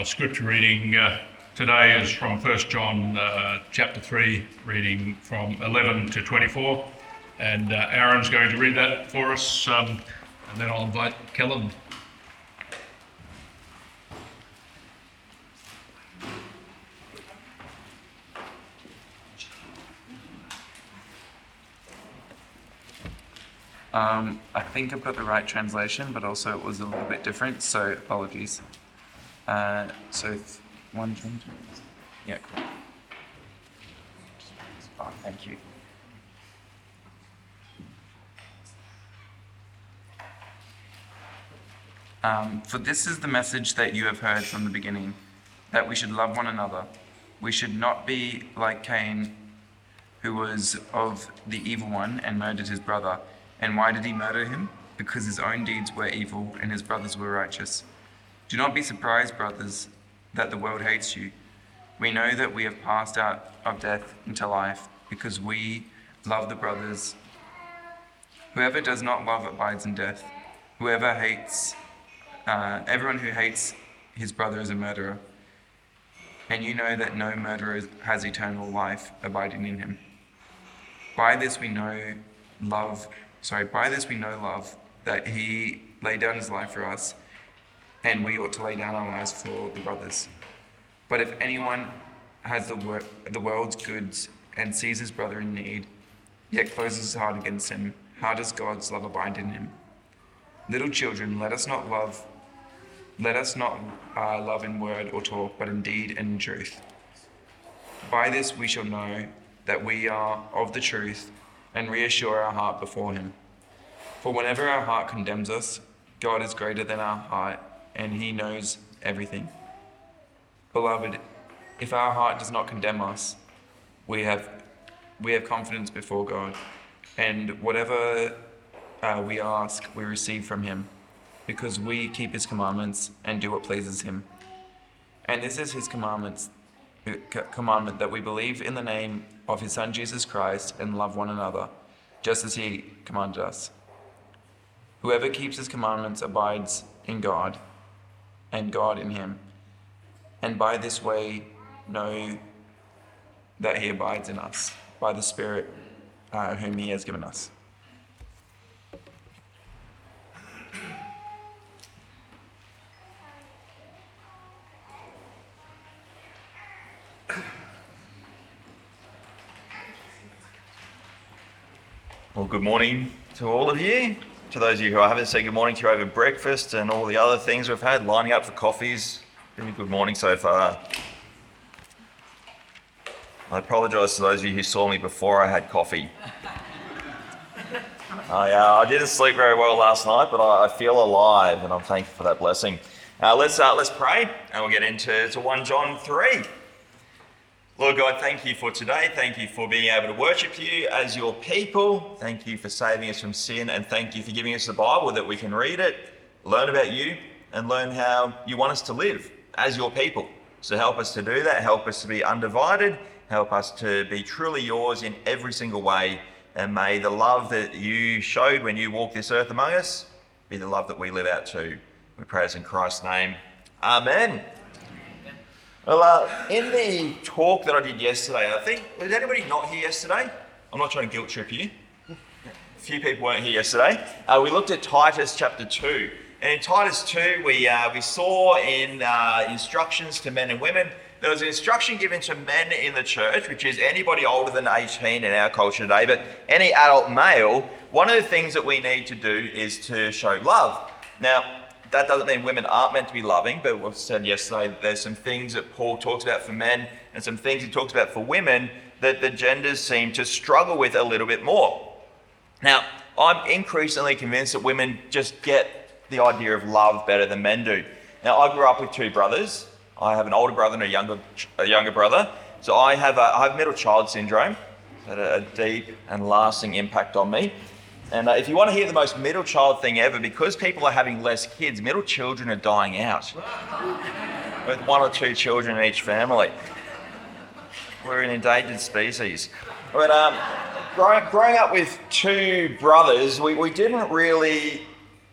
Our scripture reading today is from 1 John chapter 3, reading from 11 to 24. And Aaron's going to read that for us, and then I'll invite Kellen. I think I've got the right translation, but also it was a little bit different, so apologies. So 1 John. Yeah, cool. Oh, thank you. For this is the message that you have heard from the beginning, that we should love one another. We should not be like Cain, who was of the evil one and murdered his brother. And why did he murder him? Because his own deeds were evil and his brothers were righteous. Do not be surprised, brothers, that the world hates you. We know that we have passed out of death into life because we love the brothers. Whoever does not love abides in death. Everyone who hates his brother is a murderer. And you know that no murderer has eternal life abiding in him. By this we know love, that he laid down his life for us, and we ought to lay down our lives for the brothers. But if anyone has the world's goods and sees his brother in need, yet closes his heart against him, how does God's love abide in him? Little children, let us not love in word or talk, but in deed and in truth. By this we shall know that we are of the truth, and reassure our heart before him. For whenever our heart condemns us, God is greater than our heart, and he knows everything. Beloved, if our heart does not condemn us, we have confidence before God, and whatever we ask, we receive from him, because we keep his commandments and do what pleases him. And this is his commandment that we believe in the name of his Son Jesus Christ and love one another, just as he commanded us. Whoever keeps his commandments abides in God, and God in him. And by this way know that he abides in us, by the Spirit whom he has given us. Well, good morning to all of you. To those of you who I haven't said good morning to over breakfast and all the other things we've had, lining up for coffees. Been a good morning so far. I apologise to those of you who saw me before I had coffee. I didn't sleep very well last night, but I feel alive and I'm thankful for that blessing. Let's pray and we'll get into 1 John 3. Lord God, thank you for today. Thank you for being able to worship you as your people. Thank you for saving us from sin, and thank you for giving us the Bible that we can read it, learn about you, and learn how you want us to live as your people. So help us to do that. Help us to be undivided. Help us to be truly yours in every single way. And may the love that you showed when you walked this earth among us be the love that we live out too. We pray this in Christ's name. Amen. Well, in the talk that I did yesterday, I think, was anybody not here yesterday? I'm not trying to guilt trip you. A few people weren't here yesterday. We looked at Titus chapter 2. And in Titus 2, we saw in instructions to men and women, there was an instruction given to men in the church, which is anybody older than 18 in our culture today, but any adult male, one of the things that we need to do is to show love. Now, that doesn't mean women aren't meant to be loving, but we've said yesterday that there's some things that Paul talks about for men and some things he talks about for women that the genders seem to struggle with a little bit more. Now, I'm increasingly convinced that women just get the idea of love better than men do. Now, I grew up with two brothers. I have an older brother and a younger brother. So I have middle child syndrome. It's had a deep and lasting impact on me. And if you want to hear the most middle child thing ever, because people are having less kids, middle children are dying out. With 1 or 2 children in each family. We're an endangered species. But growing up with two brothers, we didn't really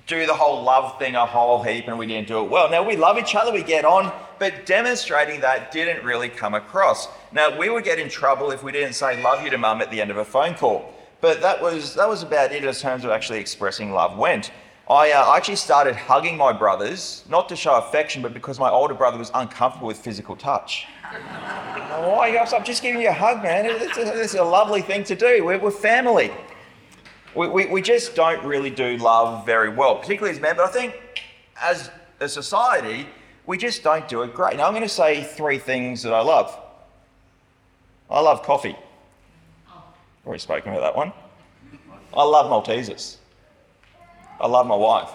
do the whole love thing a whole heap and we didn't do it well. Now, we love each other, we get on, but demonstrating that didn't really come across. Now, we would get in trouble if we didn't say love you to mum at the end of a phone call. But that was about it in terms of actually expressing love went. I actually started hugging my brothers, not to show affection, but because my older brother was uncomfortable with physical touch. Why? I'm just giving you a hug, man. It's a lovely thing to do. We're family. We just don't really do love very well, particularly as men, but I think as a society, we just don't do it great. Now, I'm going to say 3 things that I love. I love coffee. Already spoken about that one. I love Maltesers. I love my wife.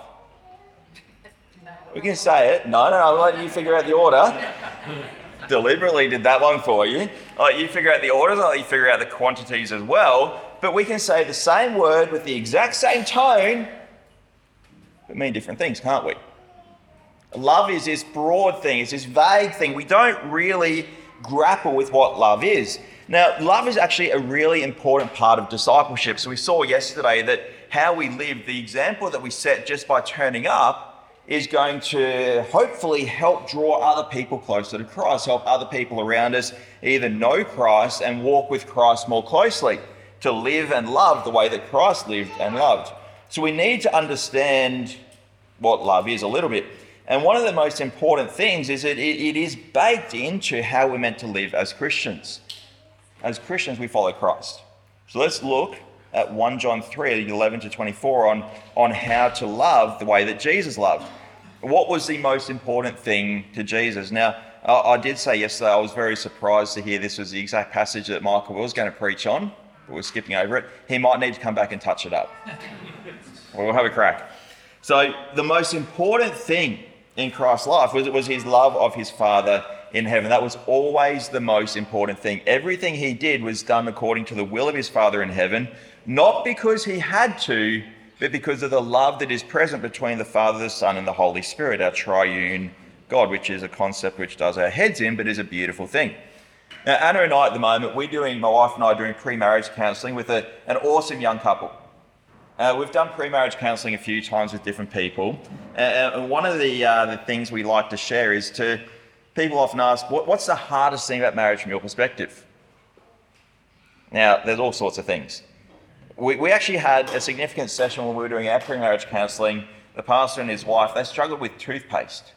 We can say it. No, I'm letting you figure out the order. Deliberately did that one for you. I'll let you figure out the orders, I'll let you figure out the quantities as well. But we can say the same word with the exact same tone, but mean different things, can't we? Love is this broad thing, it's this vague thing. We don't really grapple with what love is. Now, love is actually a really important part of discipleship. So we saw yesterday that how we live, the example that we set just by turning up, is going to hopefully help draw other people closer to Christ, help other people around us either know Christ and walk with Christ more closely, to live and love the way that Christ lived and loved. So we need to understand what love is a little bit. And one of the most important things is that it is baked into how we're meant to live as Christians. As Christians, we follow Christ. So let's look at 1 John 3, 11 to 24 on how to love the way that Jesus loved. What was the most important thing to Jesus? Now, I did say yesterday I was very surprised to hear this was the exact passage that Michael was going to preach on, but we're skipping over it. He might need to come back and touch it up. We'll have a crack. So the most important thing in Christ's life was his love of his Father in heaven. That was always the most important thing. Everything he did was done according to the will of his Father in heaven, not because he had to, but because of the love that is present between the Father, the Son, and the Holy Spirit, our triune God, which is a concept which does our heads in, but is a beautiful thing. Now, Anna and I at the moment, my wife and I are doing pre-marriage counselling with an awesome young couple. We've done pre-marriage counselling a few times with different people. And one of the things we like to share is people often ask, what's the hardest thing about marriage from your perspective? Now, there's all sorts of things. We actually had a significant session when we were doing our pre-marriage counselling. The pastor and his wife, they struggled with toothpaste.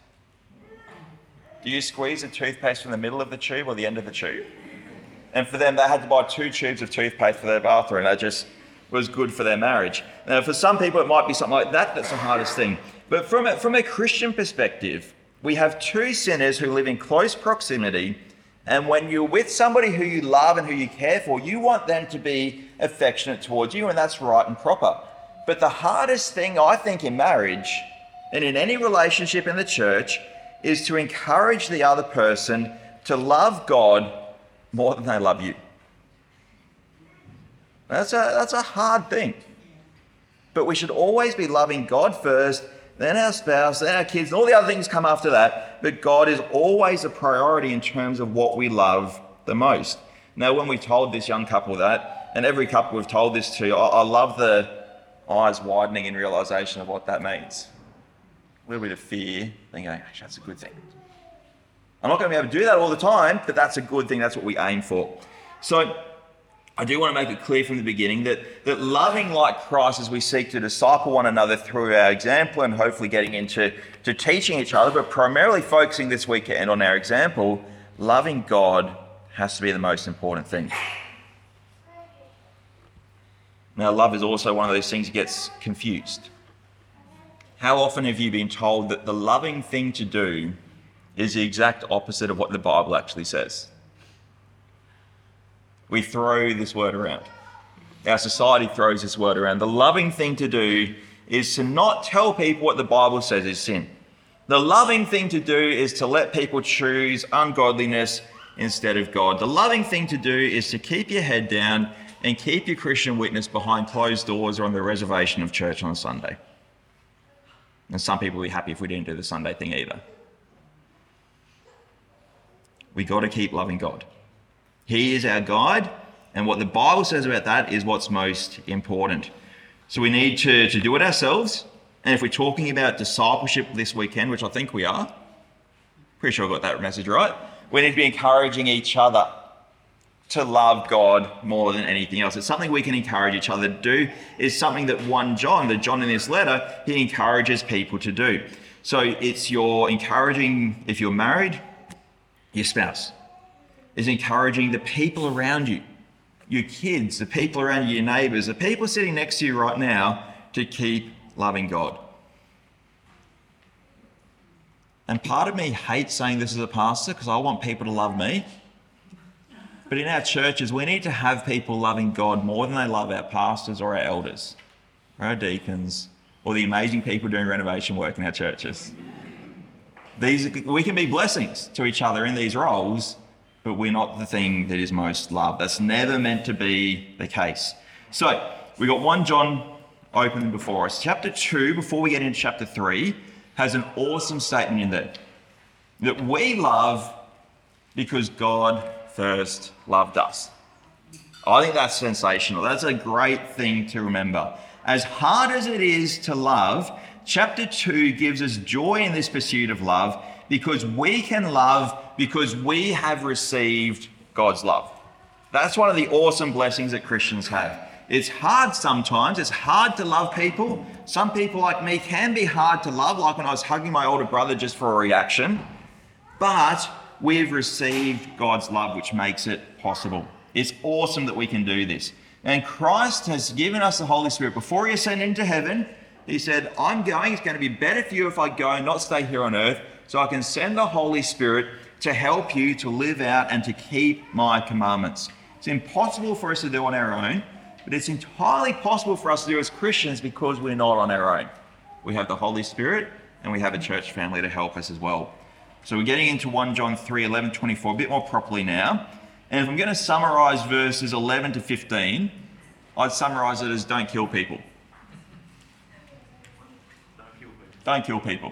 Do you squeeze the toothpaste from the middle of the tube or the end of the tube? And for them, they had to buy 2 tubes of toothpaste for their bathroom. That just was good for their marriage. Now, for some people, it might be something like that that's the hardest thing. But from a Christian perspective, we have 2 sinners who live in close proximity, and when you're with somebody who you love and who you care for, you want them to be affectionate towards you, and that's right and proper. But the hardest thing, I think, in marriage and in any relationship in the church is to encourage the other person to love God more than they love you. That's a hard thing. But we should always be loving God first, then our spouse, then our kids, and all the other things come after that. But God is always a priority in terms of what we love the most. Now, when we told this young couple that, and every couple we've told this to, I love the eyes widening in realisation of what that means. A little bit of fear, thinking, actually, that's a good thing. I'm not going to be able to do that all the time, but that's a good thing. That's what we aim for. So I do want to make it clear from the beginning that loving like Christ as we seek to disciple one another through our example and hopefully getting into teaching each other, but primarily focusing this weekend on our example, loving God has to be the most important thing. Now, love is also one of those things that gets confused. How often have you been told that the loving thing to do is the exact opposite of what the Bible actually says? We throw this word around. Our society throws this word around. The loving thing to do is to not tell people what the Bible says is sin. The loving thing to do is to let people choose ungodliness instead of God. The loving thing to do is to keep your head down and keep your Christian witness behind closed doors or on the reservation of church on a Sunday. And some people will be happy if we didn't do the Sunday thing either. We got to keep loving God. He is our guide, and what the Bible says about that is what's most important. So we need to do it ourselves, And if we're talking about discipleship this weekend, which I think we are, pretty sure I got that message right, we need to be encouraging each other to love God more than anything else. It's something we can encourage each other to do. It's something that John in this letter, he encourages people to do. So it's your encouraging, if you're married, your spouse. It's encouraging the people around you, your kids, the people around you, your neighbours, the people sitting next to you right now, to keep loving God. And part of me hates saying this as a pastor because I want people to love me. But in our churches, we need to have people loving God more than they love our pastors or our elders, or our deacons, or the amazing people doing renovation work in our churches. We can be blessings to each other in these roles, but we're not the thing that is most loved. That's never meant to be the case. So we've got 1 John open before us. Chapter 2, before we get into chapter 3, has an awesome statement in there. That we love because God first loved us. I think that's sensational. That's a great thing to remember. As hard as it is to love, chapter 2 gives us joy in this pursuit of love because we can love because we have received God's love. That's one of the awesome blessings that Christians have. It's hard sometimes. It's hard to love people. Some people like me can be hard to love, like when I was hugging my older brother just for a reaction. But we've received God's love, which makes it possible. It's awesome that we can do this. And Christ has given us the Holy Spirit. Before he ascended into heaven, he said, I'm going. It's going to be better for you if I go and not stay here on earth, so I can send the Holy Spirit to help you to live out and to keep my commandments. It's impossible for us to do on our own, but it's entirely possible for us to do as Christians because we're not on our own. We have the Holy Spirit and we have a church family to help us as well. So we're getting into 1 John 3, 11, 24 a bit more properly now. And if I'm going to summarise verses 11 to 15, I'd summarise it as don't kill people. Don't kill people.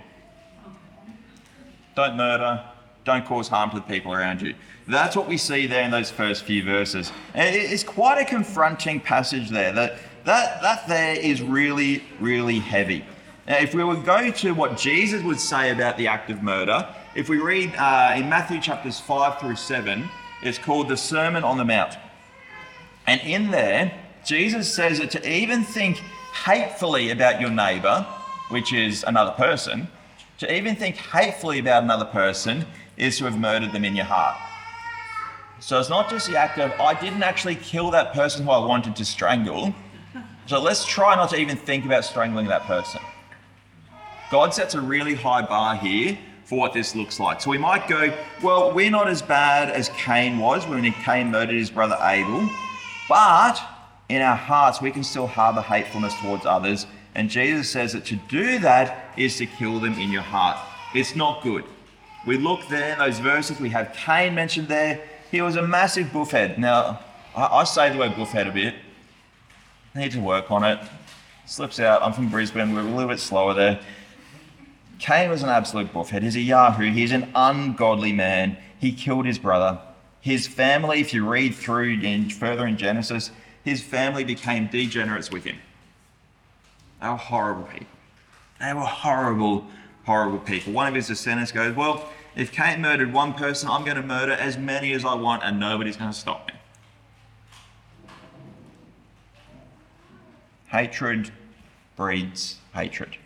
Don't murder. Don't cause harm to the people around you. That's what we see there in those first few verses. And it's quite a confronting passage there. That there is really, really heavy. Now, if we were going to what Jesus would say about the act of murder, if we read in Matthew chapters 5 through 7, it's called the Sermon on the Mount. And in there, Jesus says that to even think hatefully about your neighbour, which is another person, to even think hatefully about another person is to have murdered them in your heart. So it's not just the act of, I didn't actually kill that person who I wanted to strangle, so let's try not to even think about strangling that person. God sets a really high bar here for what this looks like. So we might go, well, we're not as bad as Cain was when Cain murdered his brother Abel, but in our hearts we can still harbour hatefulness towards others. And Jesus says that to do that is to kill them in your heart. It's not good. We look there in those verses, we have Cain mentioned there. He was a massive buffhead. Now, I say the word buffhead a bit. I need to work on it. Slips out. I'm from Brisbane. We're a little bit slower there. Cain was an absolute buffhead. He's a Yahoo. He's an ungodly man. He killed his brother. His family, if you read through further in Genesis, his family became degenerates with him. They were horrible people. They were horrible, horrible people. One of his descendants goes, well, if Cain murdered one person, I'm going to murder as many as I want and nobody's going to stop me. Hatred breeds hatred.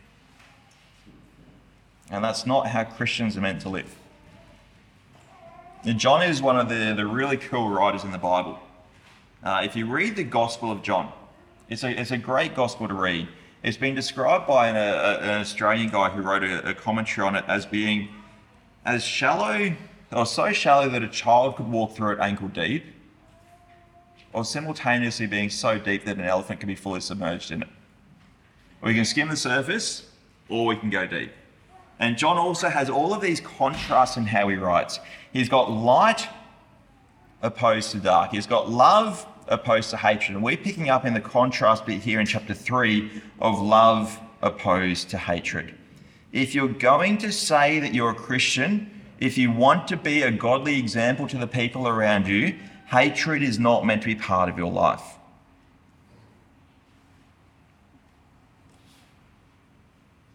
And that's not how Christians are meant to live. Now, John is one of the really cool writers in the Bible. If you read the Gospel of John, it's a great gospel to read. It's been described by an Australian guy who wrote a commentary on it as being as shallow, or so shallow that a child could walk through it ankle deep, or simultaneously being so deep that an elephant can be fully submerged in it. We can skim the surface, or we can go deep. And John also has all of these contrasts in how he writes. He's got light opposed to dark. He's got love opposed to hatred. And we're picking up in the contrast bit here in chapter 3 of love opposed to hatred. If you're going to say that you're a Christian, if you want to be a godly example to the people around you, hatred is not meant to be part of your life.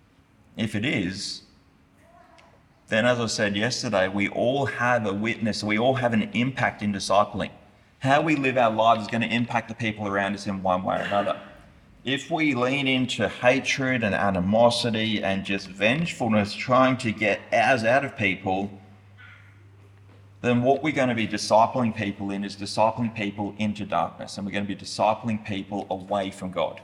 If it is, then as I said yesterday, we all have a witness, we all have an impact in discipling. How we live our lives is going to impact the people around us in one way or another. If we lean into hatred and animosity and just vengefulness, trying to get ours out of people, then what we're going to be discipling people in is discipling people into darkness, and we're going to be discipling people away from God.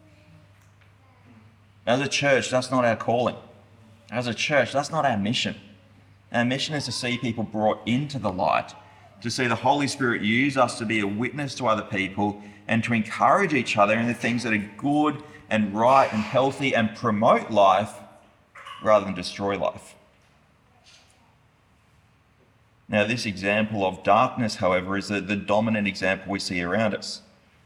As a church, that's not our calling. As a church, that's not our mission. Our mission is to see people brought into the light, to see the Holy Spirit use us to be a witness to other people and to encourage each other in the things that are good and right and healthy and promote life rather than destroy life. Now, this example of darkness, however, is the dominant example we see around us.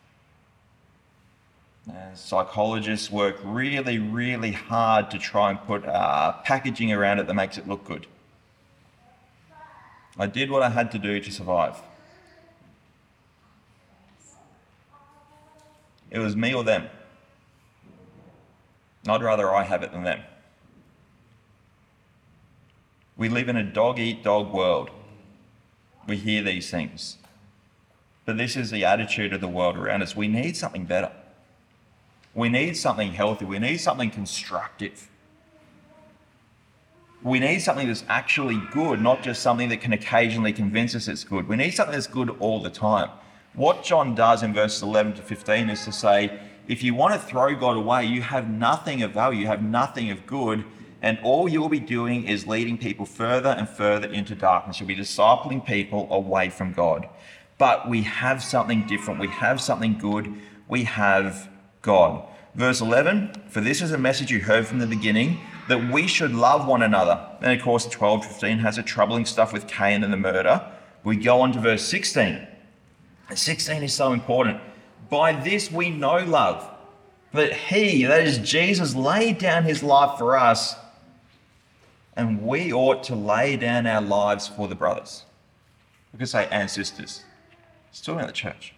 Psychologists work really, really hard to try and put packaging around it that makes it look good. I did what I had to do to survive. It was me or them. I'd rather I have it than them. We live in a dog-eat-dog world. We hear these things. But this is the attitude of the world around us. We need something better. We need something healthy. We need something constructive. We need something that's actually good, not just something that can occasionally convince us it's good. We need something that's good all the time. What John does in verses 11 to 15 is to say, if you want to throw God away, you have nothing of value, you have nothing of good, and all you'll be doing is leading people further and further into darkness. You'll be discipling people away from God. But we have something different. We have something good. We have God. Verse 11, for this is a message you heard from the beginning, that we should love one another. And of course, 12-15 has the troubling stuff with Cain and the murder. We go on to verse 16. And 16 is so important. By this we know love, that he, that is Jesus, laid down his life for us, and we ought to lay down our lives for the brothers. We could say, and sisters. It's talking about the church.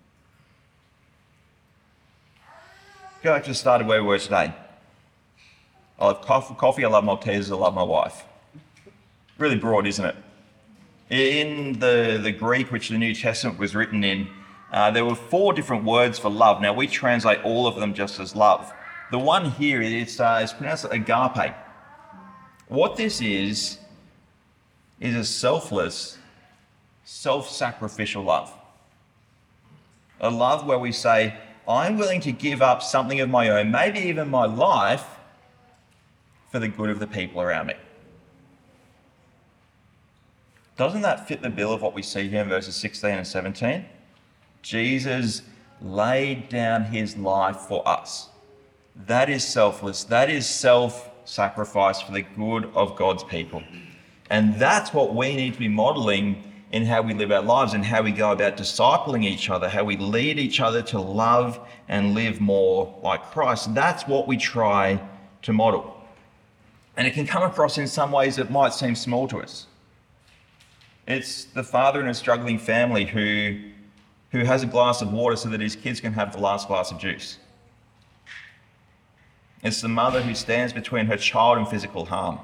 Go back to the start of where we were today. I love coffee, I love Maltesers, I love my wife. Really broad, isn't it? In the Greek, which the New Testament was written in, there were 4 different words for love. Now, we translate all of them just as love. The one here is pronounced agape. What this is a selfless, self-sacrificial love. A love where we say, I'm willing to give up something of my own, maybe even my life, for the good of the people around me. Doesn't that fit the bill of what we see here in verses 16 and 17? Jesus laid down his life for us. That is selfless. That is self-sacrifice for the good of God's people. And that's what we need to be modeling in how we live our lives and how we go about discipling each other, how we lead each other to love and live more like Christ. That's what we try to model. And it can come across in some ways that might seem small to us. It's the father in a struggling family who has a glass of water so that his kids can have the last glass of juice. It's the mother who stands between her child and physical harm.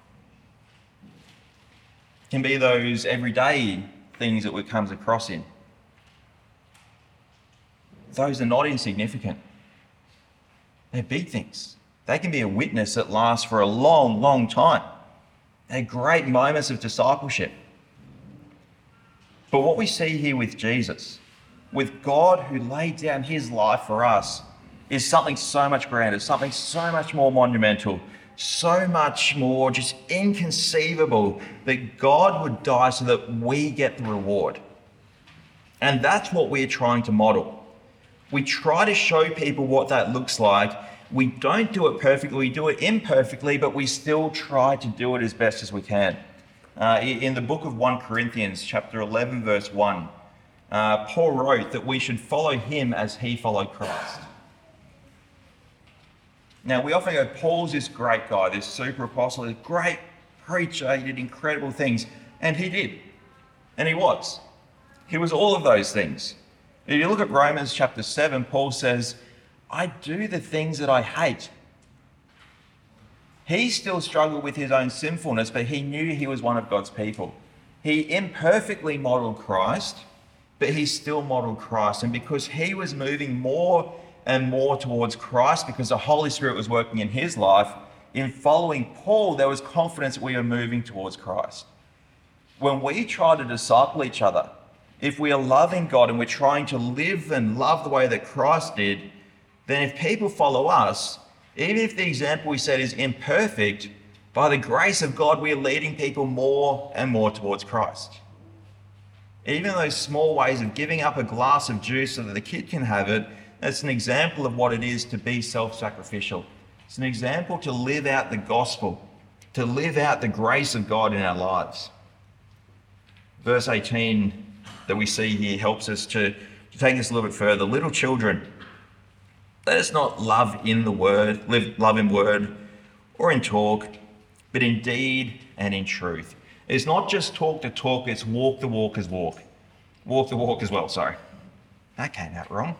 It can be those everyday things that we comes across in. Those are not insignificant. They're big things. They can be a witness that lasts for a long, long time. They're great moments of discipleship. But what we see here with Jesus, with God who laid down his life for us, is something so much grander, something so much more monumental, so much more just inconceivable, that God would die so that we get the reward. And that's what we're trying to model. We try to show people what that looks like. We don't do it perfectly, we do it imperfectly, but we still try to do it as best as we can. In the book of 1 Corinthians, chapter 11, verse 1, Paul wrote that we should follow him as he followed Christ. Now, we often go, Paul's this great guy, this super apostle, this great preacher, he did incredible things. And he did. And he was. He was all of those things. If you look at Romans chapter 7, Paul says, I do the things that I hate. He still struggled with his own sinfulness, but he knew he was one of God's people. He imperfectly modelled Christ, but he still modelled Christ. And because he was moving more and more towards Christ, because the Holy Spirit was working in his life, in following Paul, there was confidence that we are moving towards Christ. When we try to disciple each other, if we are loving God and we're trying to live and love the way that Christ did, then if people follow us, even if the example we set is imperfect, by the grace of God, we are leading people more and more towards Christ. Even those small ways of giving up a glass of juice so that the kid can have it, that's an example of what it is to be self-sacrificial. It's an example to live out the gospel, to live out the grace of God in our lives. Verse 18 that we see here helps us to take this a little bit further. Little children, let us not love in the word, love in word or in talk, but in deed and in truth. It's not just talk the talk, it's walk the walk as walk. Walk the walk as well, sorry. That came out wrong.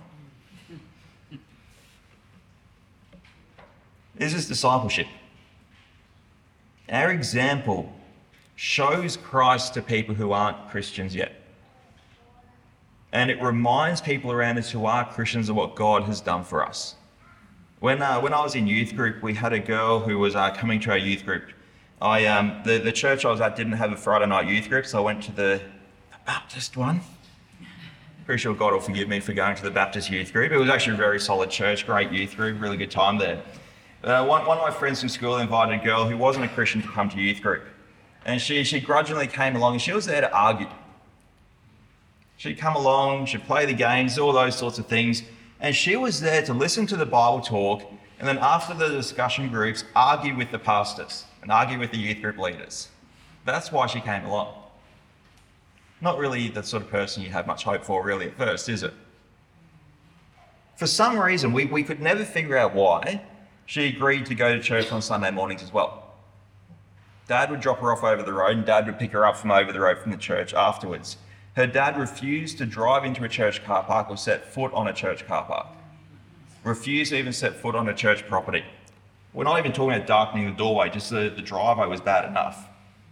This is discipleship. Our example shows Christ to people who aren't Christians yet. And it reminds people around us who are Christians of what God has done for us. When I was in youth group, we had a girl who was coming to our youth group. The church I was at didn't have a Friday night youth group, so I went to the Baptist one. Pretty sure God will forgive me for going to the Baptist youth group. It was actually a very solid church, great youth group, really good time there. One of my friends from school invited a girl who wasn't a Christian to come to youth group. And she grudgingly came along and she was there to argue. She'd come along, she'd play the games, all those sorts of things. And she was there to listen to the Bible talk and then after the discussion groups, argue with the pastors and argue with the youth group leaders. That's why she came along. Not really the sort of person you have much hope for really at first, is it? For some reason, we could never figure out why she agreed to go to church on Sunday mornings as well. Dad would drop her off over the road and Dad would pick her up from over the road from the church afterwards. Her dad refused to drive into a church car park or set foot on a church car park. Refused to even set foot on a church property. We're not even talking about darkening the doorway, just the driveway was bad enough.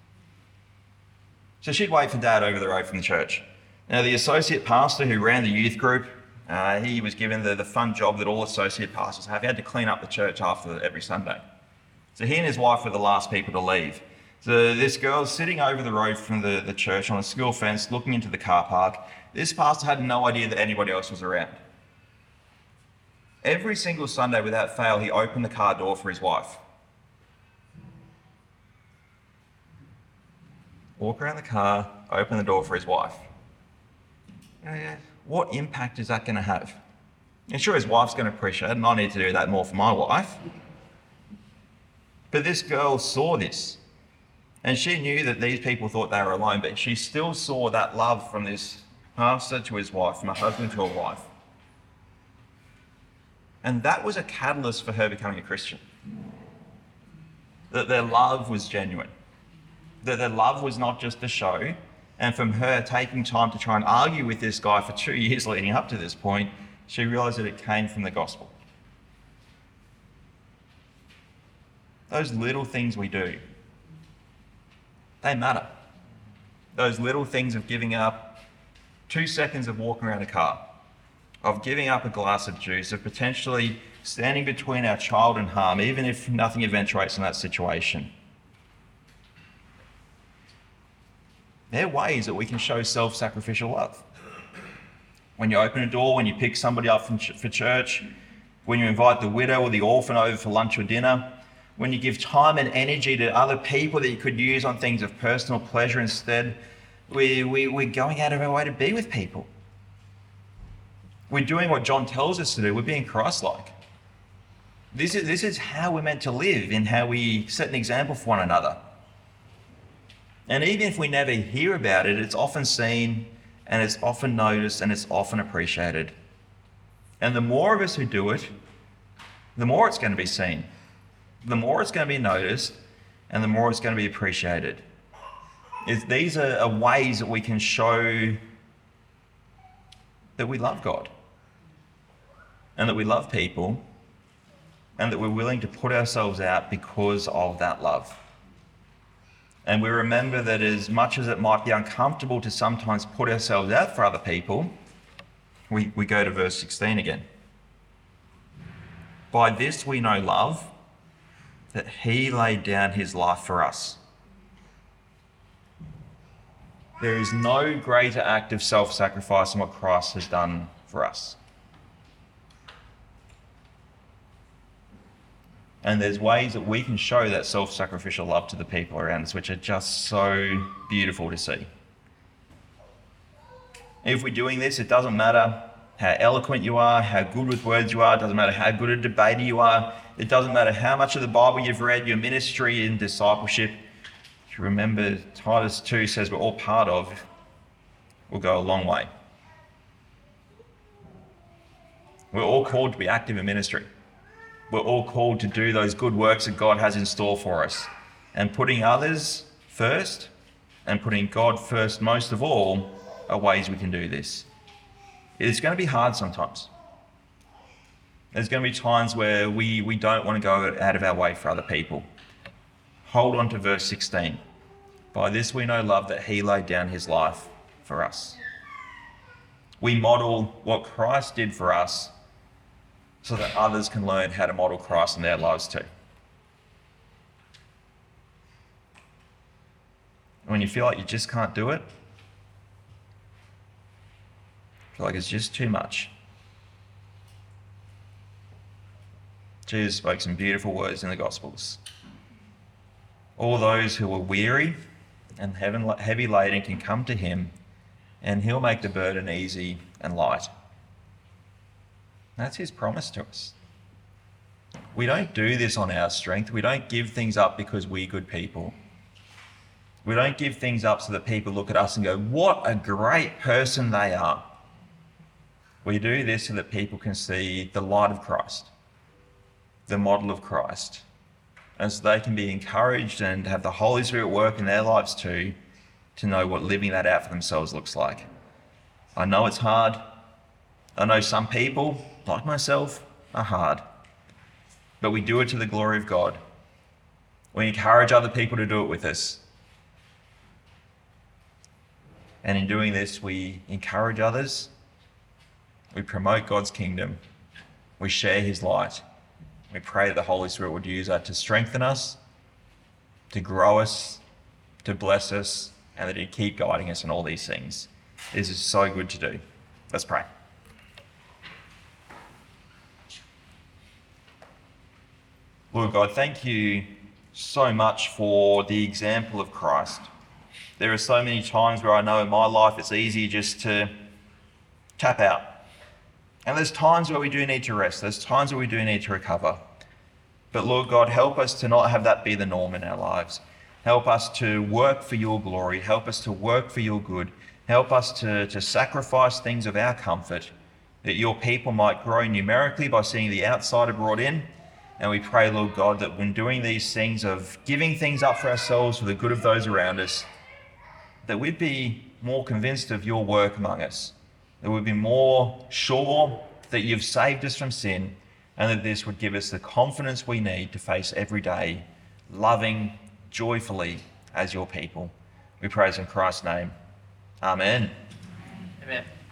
So she'd wait for Dad over the road from the church. Now the associate pastor who ran the youth group, he was given the fun job that all associate pastors have. He had to clean up the church after every Sunday. So he and his wife were the last people to leave. So this girl's sitting over the road from the church on a school fence looking into the car park. This pastor had no idea that anybody else was around. Every single Sunday without fail, he opened the car door for his wife. Walk around the car, open the door for his wife. What impact is that going to have? And sure, his wife's going to appreciate it, and I need to do that more for my wife. But this girl saw this, and she knew that these people thought they were alone, but she still saw that love from this pastor to his wife, from a husband to a wife. And that was a catalyst for her becoming a Christian. That their love was genuine. That their love was not just a show. And from her taking time to try and argue with this guy for 2 years leading up to this point, she realised that it came from the gospel. Those little things we do, they matter. Those little things of giving up 2 seconds of walking around a car, of giving up a glass of juice, of potentially standing between our child and harm, even if nothing eventuates in that situation. They're ways that we can show self-sacrificial love. When you open a door, when you pick somebody up for church, when you invite the widow or the orphan over for lunch or dinner, when you give time and energy to other people that you could use on things of personal pleasure instead, we're going out of our way to be with people. We're doing what John tells us to do. We're being Christ-like. This is how we're meant to live, in how we set an example for one another. And even if we never hear about it, it's often seen and it's often noticed and it's often appreciated. And the more of us who do it, the more it's going to be seen, the more it's going to be noticed, and the more it's going to be appreciated. These are ways that we can show that we love God and that we love people and that we're willing to put ourselves out because of that love. And we remember that as much as it might be uncomfortable to sometimes put ourselves out for other people, we go to verse 16 again. By this we know love, that he laid down his life for us. There is no greater act of self-sacrifice than what Christ has done for us. And there's ways that we can show that self-sacrificial love to the people around us, which are just so beautiful to see. If we're doing this, it doesn't matter how eloquent you are, how good with words you are, it doesn't matter how good a debater you are, it doesn't matter how much of the Bible you've read, your ministry and discipleship. If you remember, Titus 2 says we're all part of, will go a long way. We're all called to be active in ministry. We're all called to do those good works that God has in store for us. And putting others first and putting God first most of all are ways we can do this. It's going to be hard sometimes. There's going to be times where we don't want to go out of our way for other people. Hold on to verse 16. By this we know love, that he laid down his life for us. We model what Christ did for us so that others can learn how to model Christ in their lives too. When you feel like you just can't do it, feel like it's just too much. Jesus spoke some beautiful words in the Gospels. All those who are weary and heavy laden can come to him, and he'll make the burden easy and light. That's his promise to us. We don't do this on our strength. We don't give things up because we're good people. We don't give things up so that people look at us and go, what a great person they are. We do this so that people can see the light of Christ, the model of Christ, and so they can be encouraged and have the Holy Spirit work in their lives too, to know what living that out for themselves looks like. I know it's hard. I know some people, like myself, are hard. But we do it to the glory of God. We encourage other people to do it with us. And in doing this, we encourage others. We promote God's kingdom. We share his light. We pray that the Holy Spirit would use that to strengthen us, to grow us, to bless us, and that he'd keep guiding us in all these things. This is so good to do. Let's pray. Lord God, thank you so much for the example of Christ. There are so many times where I know in my life it's easy just to tap out. And there's times where we do need to rest. There's times where we do need to recover. But Lord God, help us to not have that be the norm in our lives. Help us to work for your glory. Help us to work for your good. Help us to sacrifice things of our comfort, that your people might grow numerically by seeing the outsider brought in. And we pray, Lord God, that when doing these things of giving things up for ourselves for the good of those around us, that we'd be more convinced of your work among us, that we'd be more sure that you've saved us from sin, and that this would give us the confidence we need to face every day, loving joyfully as your people. We praise in Christ's name. Amen. Amen.